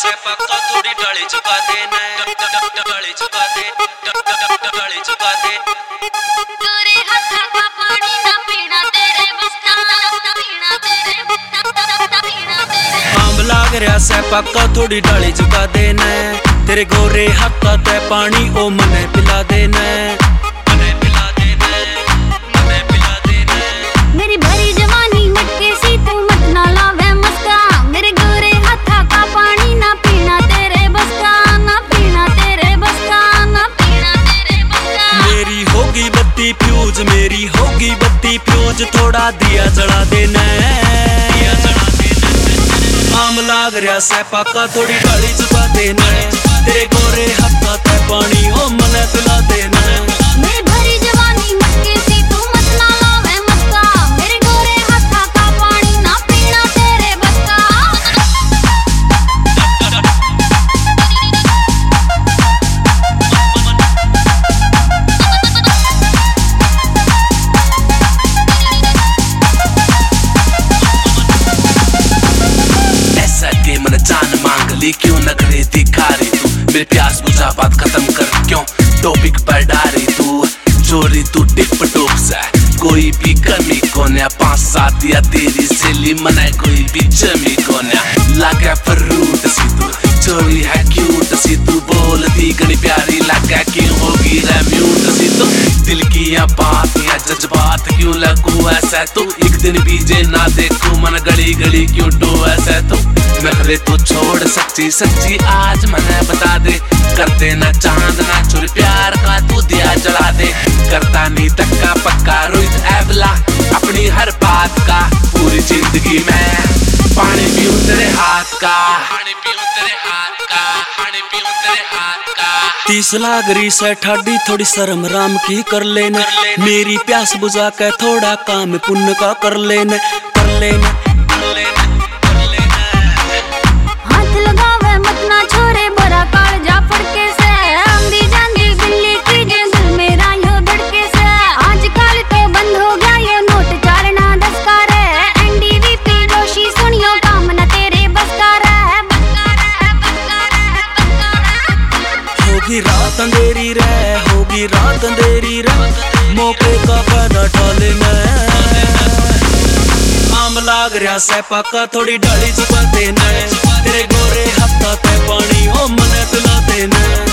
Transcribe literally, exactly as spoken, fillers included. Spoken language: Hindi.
से पक्का थोड़ी डाली चुका देना डाली चुका दे डाली चुका दे गोरे हाथा का पानी ना पीना तेरे बस का ना पीना तेरे पीना तेरे आंब लाग रहा से पक्का थोड़ी डाली चुका देना तेरे गोरे हाथा ते पानी ओ मने पिला देना मने पिला देना मने पिला देना मेरी भरी जवानी मटके सी तू मत ना लावे मस्का मेरे गोरे हाथा का पानी ना पीना तेरे बस का ना पीना तेरे बस का ना पीना तेरे बस का मेरी होगी बत्ती फ्यूज मेरी होगी बत्ती फ्यूज थोड़ा दिया जला देना दिया जला देना आम लाग रहा से पक्का थोड़ी डाली चुका देना तेरे गोरे हाथा ते पानी ओ मने पिला देना मेरी भरी जवानी मटके सी तू मत ना लावे मस्का मेरे गोरे हाथा का पानी ना पीना तेरे बस का ऐसा के मन जान मांग ली क्यों नखरे दिखा रही तू मेरे प्यास बुझा बात खत्म कर क्यों टॉपिक पर डारी तू चोरी तू टिप टॉप से कोई भी कमी कोन्या पांच सात या तेरी सहेली मनाए कोई भी जमी कोन्या लगा फरूट सी तू चोरी है क्यूट सी तू बोलती गणी प्यारी लगा क्यों होगी रेम्यूट सी तू दिल की या बात या जज्बात क्यों लगू ऐसा तू एक दिन बीजे ना देखू मन गली गली क्यों टो ऐसा तू नखरे तो छोड़ सच्ची सच्ची आज मने बता दे करते ना चांद ना चोरी प्यार का तू दिया जला दे करता नहीं तक्का पक्का रोहित एबला अपनी हर बात का पूरी जिंदगी में पानी पीऊं तेरे हाथ का पानी पीऊं तेरे हाथ का पानी पीऊं तेरे हाथ का तीस लागरी से ठाडी थोड़ी शर्म राम की कर लेना मेरी प्यास बुझा के थोड़ा काम पुण्य का कर लेना कर लेना कर लेना कर लेना हाथ लगावे मत ना छोरे बड़ा काल जा फड़के से आंधी जांधी बिल्ली की जे दिल मेरा यो धड़के से आजकल तो बंद हो गया ये नोट चारना दस का रे एनडीवीपी जोशी सुनियो काम ना तेरे बस का रे बस का रे बस का रे बस का रे होगी रात अंधेरी रे होगी रात अंधेरी रे मौके का फायदा उठा लेना आम लाग रहा से पक्का थोड़ी डाली चुका देना तेरे गोरे हाथा ते पानी ओ मने पिला देना।